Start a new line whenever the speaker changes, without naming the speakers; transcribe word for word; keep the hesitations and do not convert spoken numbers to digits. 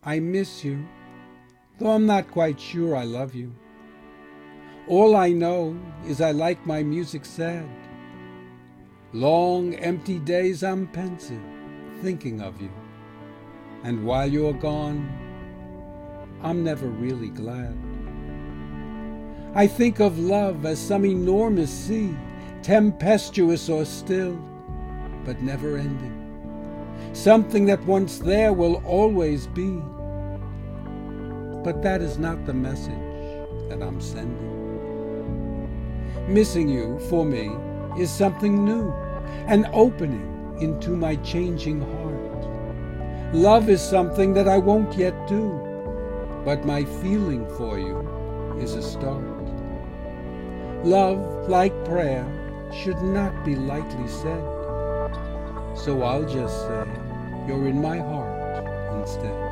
I miss you, though I'm not quite sure I love you. All I know is I like my music sad. Long, empty days I'm pensive, thinking of you. And while you're gone, I'm never really glad. I think of love as some enormous sea, tempestuous or still, but never ending. Something that once there will always be. But that is not the message that I'm sending. Missing you, for me, is something new, an opening into my changing heart. Love is something that I won't yet do, but my feeling for you is a start. Love, like prayer, should not be lightly said, so I'll just say you're in my heart instead.